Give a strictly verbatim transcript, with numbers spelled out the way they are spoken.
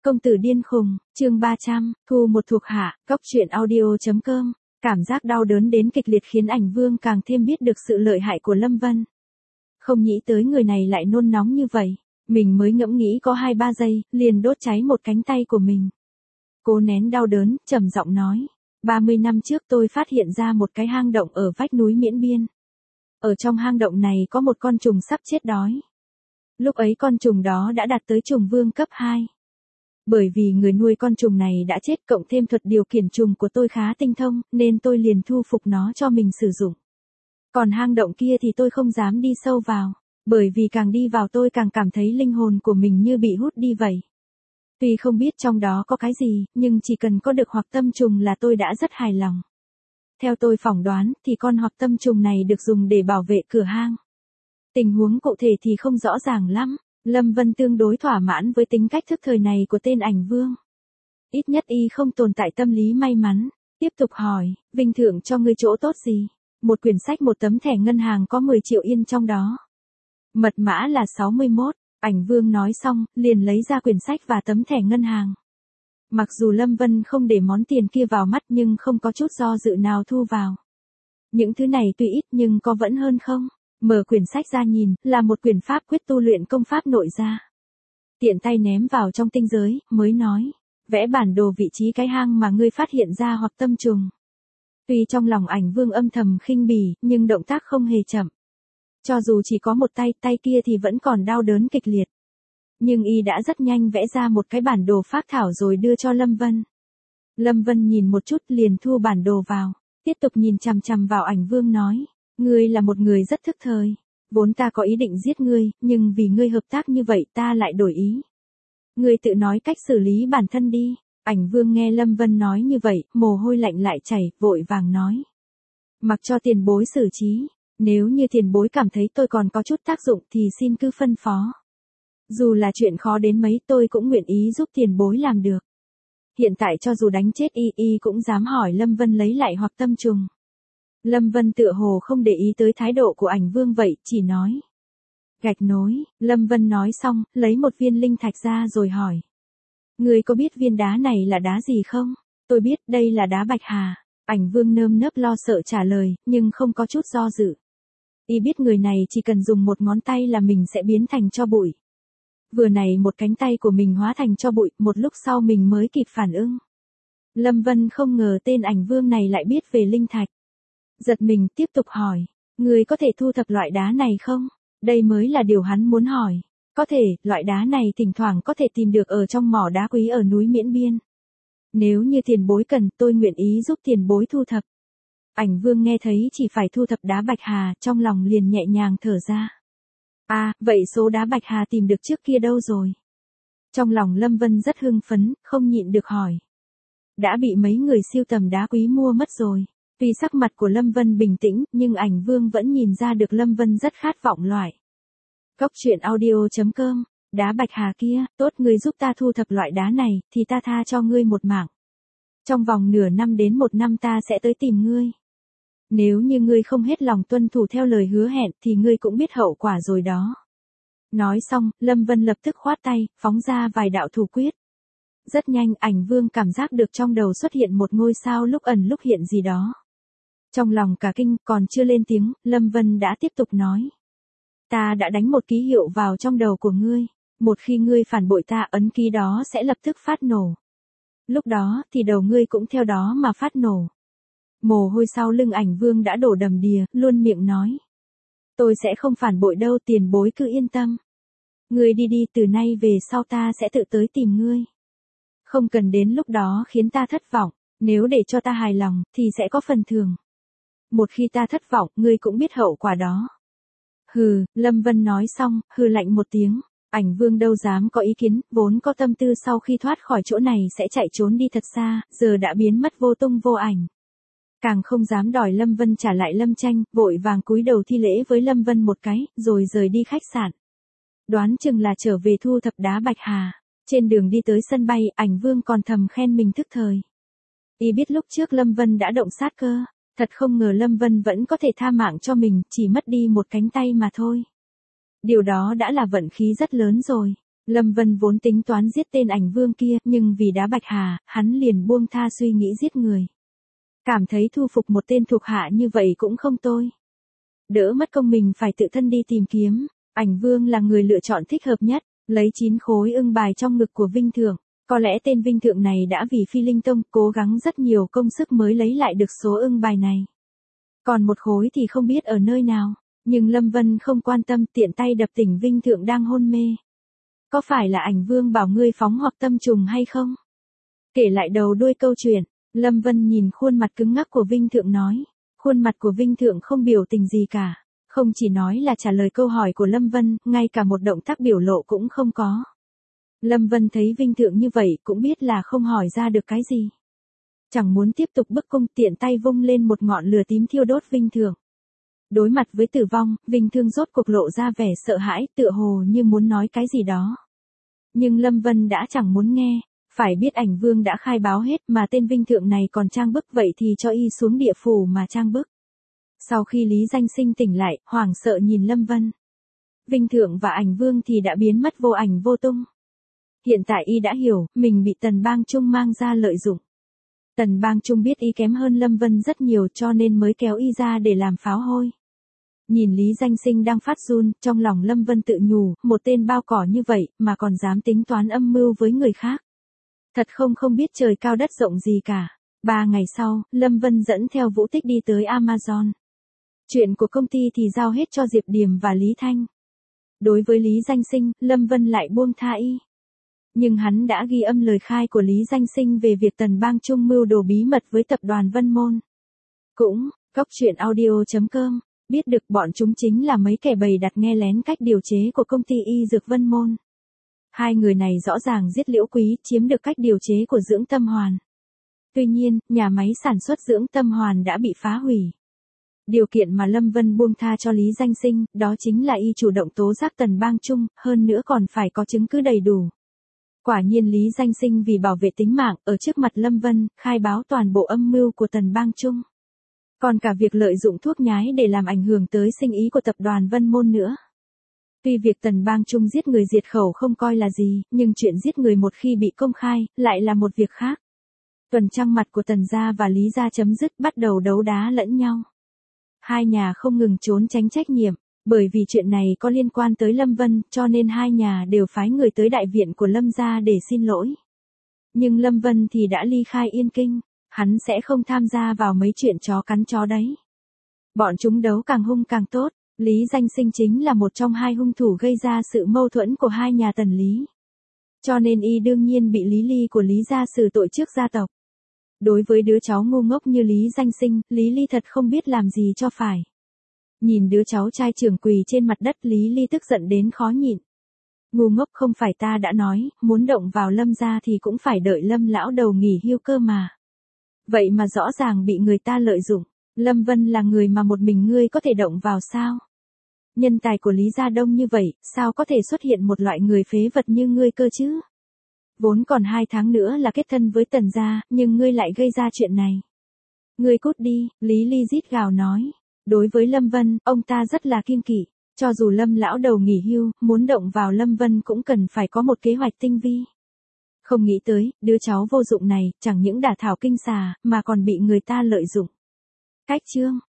Công tử điên khùng, chương ba trăm, thu một thuộc hạ, cóc truyện audio.com. Cảm giác đau đớn đến kịch liệt khiến ảnh vương càng thêm biết được sự lợi hại của Lâm Vân. Không nghĩ tới người này lại nôn nóng như vậy, mình mới ngẫm nghĩ có hai ba giây, liền đốt cháy một cánh tay của mình. Cố nén đau đớn, trầm giọng nói, ba mươi năm trước tôi phát hiện ra một cái hang động ở vách núi Miễn Biên. Ở trong hang động này có một con trùng sắp chết đói. Lúc ấy con trùng đó đã đạt tới trùng vương cấp hai. Bởi vì người nuôi con trùng này đã chết cộng thêm thuật điều khiển trùng của tôi khá tinh thông, nên tôi liền thu phục nó cho mình sử dụng. Còn hang động kia thì tôi không dám đi sâu vào, bởi vì càng đi vào tôi càng cảm thấy linh hồn của mình như bị hút đi vậy. Tuy không biết trong đó có cái gì, nhưng chỉ cần có được hoặc tâm trùng là tôi đã rất hài lòng. Theo tôi phỏng đoán thì con hoặc tâm trùng này được dùng để bảo vệ cửa hang. Tình huống cụ thể thì không rõ ràng lắm. Lâm Vân tương đối thỏa mãn với tính cách thức thời này của tên ảnh vương. Ít nhất y không tồn tại tâm lý may mắn. Tiếp tục hỏi, vinh thưởng cho ngươi chỗ tốt gì? Một quyển sách, một tấm thẻ ngân hàng có mười triệu yên trong đó. Mật mã là sáu mươi mốt. Ảnh vương nói xong, liền lấy ra quyển sách và tấm thẻ ngân hàng. Mặc dù Lâm Vân không để món tiền kia vào mắt nhưng không có chút do dự nào thu vào. Những thứ này tuy ít nhưng có vẫn hơn không? Mở quyển sách ra nhìn, là một quyển pháp quyết tu luyện công pháp nội gia. Tiện tay ném vào trong tinh giới, mới nói, vẽ bản đồ vị trí cái hang mà ngươi phát hiện ra hoặc tâm trùng. Tuy trong lòng ảnh vương âm thầm khinh bỉ, nhưng động tác không hề chậm. Cho dù chỉ có một tay, tay kia thì vẫn còn đau đớn kịch liệt. Nhưng y đã rất nhanh vẽ ra một cái bản đồ phác thảo rồi đưa cho Lâm Vân. Lâm Vân nhìn một chút liền thu bản đồ vào, tiếp tục nhìn chằm chằm vào ảnh vương nói. Ngươi là một người rất thức thời. Vốn ta có ý định giết ngươi, nhưng vì ngươi hợp tác như vậy ta lại đổi ý. Ngươi tự nói cách xử lý bản thân đi. Ảnh vương nghe Lâm Vân nói như vậy, mồ hôi lạnh lại chảy, vội vàng nói. Mặc cho tiền bối xử trí. Nếu như tiền bối cảm thấy tôi còn có chút tác dụng thì xin cứ phân phó. Dù là chuyện khó đến mấy tôi cũng nguyện ý giúp tiền bối làm được. Hiện tại cho dù đánh chết y y cũng dám hỏi Lâm Vân lấy lại hoặc tâm trùng. Lâm Vân tựa hồ không để ý tới thái độ của ảnh vương vậy, chỉ nói. Gạch nối, Lâm Vân nói xong, lấy một viên linh thạch ra rồi hỏi. Ngươi có biết viên đá này là đá gì không? Tôi biết, đây là đá bạch hà. Ảnh vương nơm nớp lo sợ trả lời, nhưng không có chút do dự. Y biết người này chỉ cần dùng một ngón tay là mình sẽ biến thành tro bụi. Vừa này một cánh tay của mình hóa thành tro bụi, một lúc sau mình mới kịp phản ứng. Lâm Vân không ngờ tên ảnh vương này lại biết về linh thạch. Giật mình tiếp tục hỏi, người có thể thu thập loại đá này không? Đây mới là điều hắn muốn hỏi. Có thể, loại đá này thỉnh thoảng có thể tìm được ở trong mỏ đá quý ở núi Miễn Biên. Nếu như tiền bối cần, tôi nguyện ý giúp tiền bối thu thập. Ảnh vương nghe thấy chỉ phải thu thập đá bạch hà, trong lòng liền nhẹ nhàng thở ra. À, vậy số đá bạch hà tìm được trước kia đâu rồi? Trong lòng Lâm Vân rất hưng phấn, không nhịn được hỏi. Đã bị mấy người siêu tầm đá quý mua mất rồi. Tuy sắc mặt của Lâm Vân bình tĩnh, nhưng ảnh vương vẫn nhìn ra được Lâm Vân rất khát vọng loại. Cóc truyện audio.com, đá bạch hà kia, tốt ngươi giúp ta thu thập loại đá này, thì ta tha cho ngươi một mạng. Trong vòng nửa năm đến một năm ta sẽ tới tìm ngươi. Nếu như ngươi không hết lòng tuân thủ theo lời hứa hẹn thì ngươi cũng biết hậu quả rồi đó. Nói xong, Lâm Vân lập tức khoát tay, phóng ra vài đạo thủ quyết. Rất nhanh, ảnh vương cảm giác được trong đầu xuất hiện một ngôi sao lúc ẩn lúc hiện gì đó. Trong lòng cả kinh, còn chưa lên tiếng, Lâm Vân đã tiếp tục nói. Ta đã đánh một ký hiệu vào trong đầu của ngươi. Một khi ngươi phản bội ta, ấn ký đó sẽ lập tức phát nổ. Lúc đó, thì đầu ngươi cũng theo đó mà phát nổ. Mồ hôi sau lưng ảnh vương đã đổ đầm đìa, luôn miệng nói. Tôi sẽ không phản bội đâu, tiền bối cứ yên tâm. Ngươi đi đi, từ nay về sau ta sẽ tự tới tìm ngươi. Không cần đến lúc đó khiến ta thất vọng, nếu để cho ta hài lòng, thì sẽ có phần thưởng. Một khi ta thất vọng, ngươi cũng biết hậu quả đó. Hừ, Lâm Vân nói xong, hừ lạnh một tiếng. Ảnh vương đâu dám có ý kiến, vốn có tâm tư sau khi thoát khỏi chỗ này sẽ chạy trốn đi thật xa, giờ đã biến mất vô tung vô ảnh. Càng không dám đòi Lâm Vân trả lại Lâm Tranh, vội vàng cúi đầu thi lễ với Lâm Vân một cái, rồi rời đi khách sạn. Đoán chừng là trở về thu thập đá bạch hà. Trên đường đi tới sân bay, ảnh vương còn thầm khen mình thức thời. Y biết lúc trước Lâm Vân đã động sát cơ, thật không ngờ Lâm Vân vẫn có thể tha mạng cho mình, chỉ mất đi một cánh tay mà thôi. Điều đó đã là vận khí rất lớn rồi. Lâm Vân vốn tính toán giết tên ảnh vương kia, nhưng vì đá Bạch Hà, hắn liền buông tha suy nghĩ giết người. Cảm thấy thu phục một tên thuộc hạ như vậy cũng không tồi. Đỡ mất công mình phải tự thân đi tìm kiếm, ảnh vương là người lựa chọn thích hợp nhất, lấy chín khối ưng bài trong ngực của Vinh Thượng. Có lẽ tên Vinh Thượng này đã vì Phi Linh Tông cố gắng rất nhiều công sức mới lấy lại được số ưng bài này. Còn một khối thì không biết ở nơi nào, nhưng Lâm Vân không quan tâm, tiện tay đập tỉnh Vinh Thượng đang hôn mê. Có phải là ảnh vương bảo ngươi phóng hoặc tâm trùng hay không? Kể lại đầu đuôi câu chuyện, Lâm Vân nhìn khuôn mặt cứng ngắc của Vinh Thượng nói. Khuôn mặt của Vinh Thượng không biểu tình gì cả, không chỉ nói là trả lời câu hỏi của Lâm Vân, ngay cả một động tác biểu lộ cũng không có. Lâm Vân thấy Vinh Thượng như vậy cũng biết là không hỏi ra được cái gì. Chẳng muốn tiếp tục bức cung, tiện tay vung lên một ngọn lửa tím thiêu đốt Vinh Thượng. Đối mặt với tử vong, Vinh Thượng rốt cuộc lộ ra vẻ sợ hãi, tựa hồ như muốn nói cái gì đó. Nhưng Lâm Vân đã chẳng muốn nghe, phải biết ảnh vương đã khai báo hết mà tên Vinh Thượng này còn trang bức, vậy thì cho y xuống địa phủ mà trang bức. Sau khi Lý Danh Sinh tỉnh lại, hoảng sợ nhìn Lâm Vân. Vinh Thượng và ảnh vương thì đã biến mất vô ảnh vô tung. Hiện tại y đã hiểu, mình bị Tần Bang Trung mang ra lợi dụng. Tần Bang Trung biết y kém hơn Lâm Vân rất nhiều cho nên mới kéo y ra để làm pháo hôi. Nhìn Lý Danh Sinh đang phát run, trong lòng Lâm Vân tự nhủ, một tên bao cỏ như vậy mà còn dám tính toán âm mưu với người khác. Thật không không biết trời cao đất rộng gì cả. Ba ngày sau, Lâm Vân dẫn theo Vũ Tích đi tới Amazon. Chuyện của công ty thì giao hết cho Diệp Điềm và Lý Thanh. Đối với Lý Danh Sinh, Lâm Vân lại buông tha y. Nhưng hắn đã ghi âm lời khai của Lý Danh Sinh về việc Tần Bang Trung mưu đồ bí mật với tập đoàn Vân Môn. Cũng, góc truyện audio chấm com, biết được bọn chúng chính là mấy kẻ bày đặt nghe lén cách điều chế của công ty y dược Vân Môn. Hai người này rõ ràng giết Liễu Quý, chiếm được cách điều chế của dưỡng tâm hoàn. Tuy nhiên, nhà máy sản xuất dưỡng tâm hoàn đã bị phá hủy. Điều kiện mà Lâm Vân buông tha cho Lý Danh Sinh, đó chính là y chủ động tố giác Tần Bang Trung, hơn nữa còn phải có chứng cứ đầy đủ. Quả nhiên Lý Danh Sinh vì bảo vệ tính mạng, ở trước mặt Lâm Vân, khai báo toàn bộ âm mưu của Tần Bang Trung. Còn cả việc lợi dụng thuốc nhái để làm ảnh hưởng tới sinh ý của tập đoàn Vân Môn nữa. Tuy việc Tần Bang Trung giết người diệt khẩu không coi là gì, nhưng chuyện giết người một khi bị công khai, lại là một việc khác. Tuần trăng mặt của Tần gia và Lý gia chấm dứt, bắt đầu đấu đá lẫn nhau. Hai nhà không ngừng trốn tránh trách nhiệm, bởi vì chuyện này có liên quan tới Lâm Vân, cho nên hai nhà đều phái người tới đại viện của Lâm gia để xin lỗi. Nhưng Lâm Vân thì đã ly khai Yên Kinh, hắn sẽ không tham gia vào mấy chuyện chó cắn chó đấy. Bọn chúng đấu càng hung càng tốt, Lý Danh Sinh chính là một trong hai hung thủ gây ra sự mâu thuẫn của hai nhà Tần Lý. Cho nên y đương nhiên bị Lý Ly của Lý gia xử tội trước gia tộc. Đối với đứa cháu ngu ngốc như Lý Danh Sinh, Lý Ly thật không biết làm gì cho phải. Nhìn đứa cháu trai trưởng quỳ trên mặt đất, Lý Ly tức giận đến khó nhịn. Ngu ngốc, không phải ta đã nói, muốn động vào Lâm gia thì cũng phải đợi Lâm lão đầu nghỉ hưu cơ mà. Vậy mà rõ ràng bị người ta lợi dụng. Lâm Vân là người mà một mình ngươi có thể động vào sao? Nhân tài của Lý gia đông như vậy, sao có thể xuất hiện một loại người phế vật như ngươi cơ chứ? Vốn còn hai tháng nữa là kết thân với Tần gia, nhưng ngươi lại gây ra chuyện này. Ngươi cút đi, Lý Ly rít gào nói. Đối với Lâm Vân, ông ta rất là kiêng kỵ. Cho dù Lâm lão đầu nghỉ hưu, muốn động vào Lâm Vân cũng cần phải có một kế hoạch tinh vi. Không nghĩ tới, đứa cháu vô dụng này, chẳng những đả thảo kinh xà, mà còn bị người ta lợi dụng. Cách chương